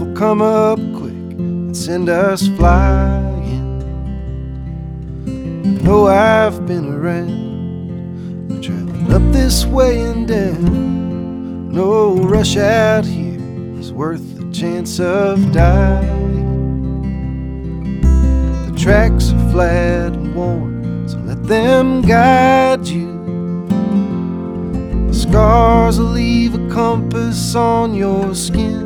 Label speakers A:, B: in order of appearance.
A: will come up quick and send us flying. Oh, I've been around, traveling up this way and down. No rush out here is worth the chance of dying. The tracks are flat and worn, so let them guide you. The scars will leave a compass on your skin.